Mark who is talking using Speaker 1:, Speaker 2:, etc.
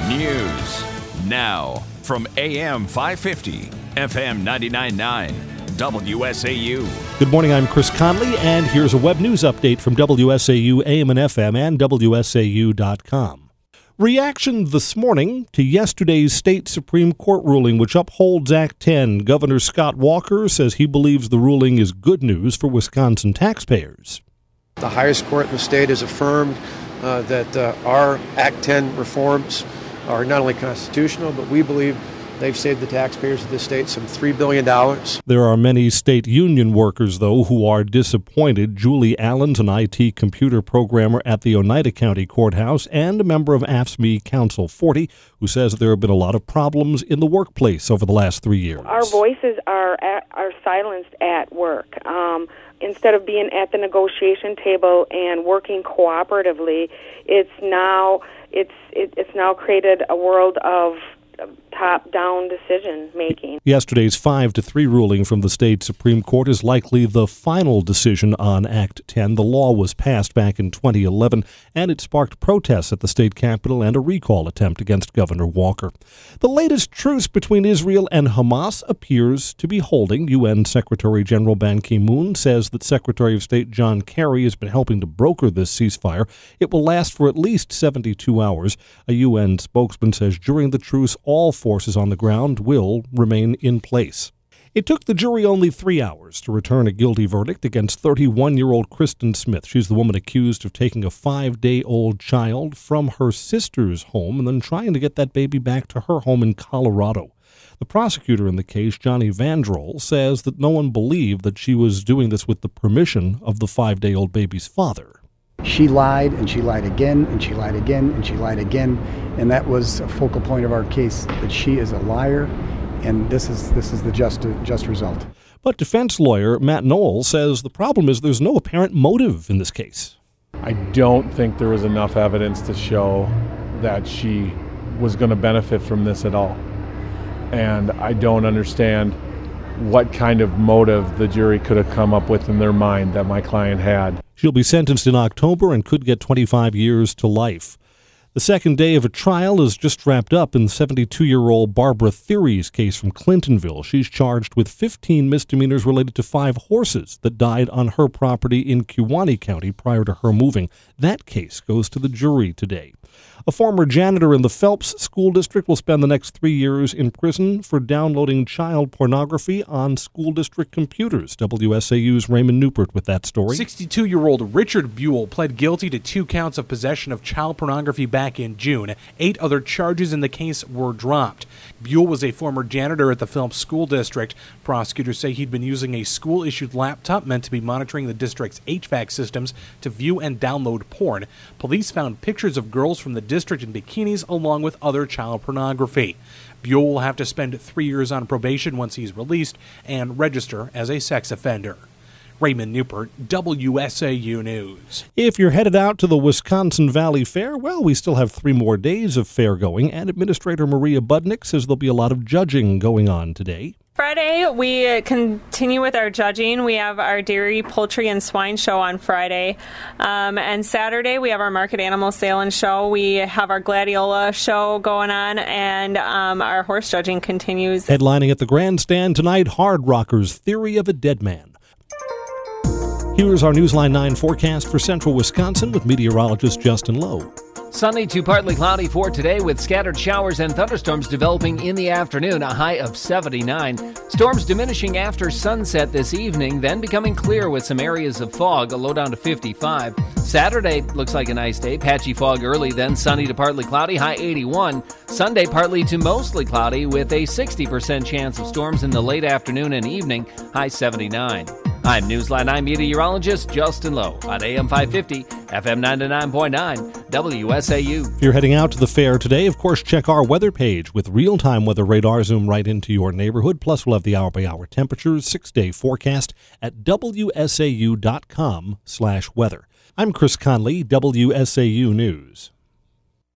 Speaker 1: News now from AM 550, FM 99.9, WSAU.
Speaker 2: Good morning, I'm Chris Conley, and here's a web news update from WSAU AM and FM and WSAU.com. Reaction this morning to yesterday's state Supreme Court ruling which upholds Act 10. Governor Scott Walker says he believes the ruling is good news for Wisconsin taxpayers.
Speaker 3: The highest court in the state has affirmed that our Act 10 reforms are not only constitutional, but we believe they've saved the taxpayers of this state some $3 billion.
Speaker 2: There are many state union workers, though, who are disappointed. Julie Allen's an IT computer programmer at the Oneida County Courthouse and a member of AFSCME Council 40, who says there have been a lot of problems in the workplace over the last 3 years.
Speaker 4: Our voices are silenced at work. Instead of being at the negotiation table and working cooperatively, it's now created a world of top-down decision-making.
Speaker 2: Yesterday's 5-3 ruling from the state Supreme Court is likely the final decision on Act 10. The law was passed back in 2011, and it sparked protests at the state capitol and a recall attempt against Governor Walker. The latest truce between Israel and Hamas appears to be holding. UN Secretary General Ban Ki-moon says that Secretary of State John Kerry has been helping to broker this ceasefire. It will last for at least 72 hours. A UN spokesman says during the truce, all forces on the ground will remain in place. It took the jury only 3 hours to return a guilty verdict against 31-year-old Kristen Smith. She's the woman accused of taking a 5-day-old child from her sister's home and then trying to get that baby back to her home in Colorado. The prosecutor in the case, Johnny Vandroll, says that no one believed that she was doing this with the permission of the 5-day-old baby's father.
Speaker 5: She lied, and she lied again, and she lied again, and she lied again, and that was a focal point of our case, that she is a liar, and this is the just result. But
Speaker 2: defense lawyer Matt Noel says the problem is there's no apparent motive in this case.
Speaker 6: I don't think there was enough evidence to show that she was going to benefit from this at all, and I don't understand what kind of motive the jury could have come up with in their mind that my client had.
Speaker 2: She'll be sentenced in October and could get 25 years to life. The second day of a trial is just wrapped up in 72-year-old Barbara Thiry's case from Clintonville. She's charged with 15 misdemeanors related to 5 horses that died on her property in Kewaunee County prior to her moving. That case goes to the jury today. A former janitor in the Phelps School District will spend the next 3 years in prison for downloading child pornography on school district computers. WSAU's Raymond Newport with that story.
Speaker 7: 62-year-old Richard Buell pled guilty to 2 counts of possession of child pornography back in June. 8 other charges in the case were dropped. Buell was a former janitor at the Phelps School District. Prosecutors say he'd been using a school-issued laptop meant to be monitoring the district's HVAC systems to view and download porn. Police found pictures of girls from the district in bikinis along with other child pornography. Buell will have to spend 3 years on probation once he's released and register as a sex offender. Raymond Newport, WSAU News.
Speaker 2: If you're headed out to the Wisconsin Valley Fair, well, we still have 3 more days of fair going, and Administrator Maria Budnick says there'll be a lot of judging going on today.
Speaker 8: Friday, we continue with our judging. We have our dairy, poultry, and swine show on Friday. And Saturday, we have our market animal sale and show. We have our gladiola show going on, and our horse judging continues.
Speaker 2: Headlining at the grandstand tonight, Hard Rockers' Theory of a Dead Man. Here's our Newsline 9 forecast for central Wisconsin with meteorologist Justin Lowe.
Speaker 9: Sunny to partly cloudy for today with scattered showers and thunderstorms developing in the afternoon, a high of 79. Storms diminishing after sunset this evening, then becoming clear with some areas of fog, a low down to 55. Saturday looks like a nice day, patchy fog early, then sunny to partly cloudy, high 81. Sunday partly to mostly cloudy with a 60% chance of storms in the late afternoon and evening, high 79. I'm Newsline 9 meteorologist Justin Lowe on AM 550, FM 99.9, WSAU.
Speaker 2: If you're heading out to the fair today, of course, check our weather page with real-time weather radar zoom right into your neighborhood. Plus, we'll have the hour-by-hour temperatures, 6-day forecast at WSAU.com/weather. I'm Chris Conley, WSAU News.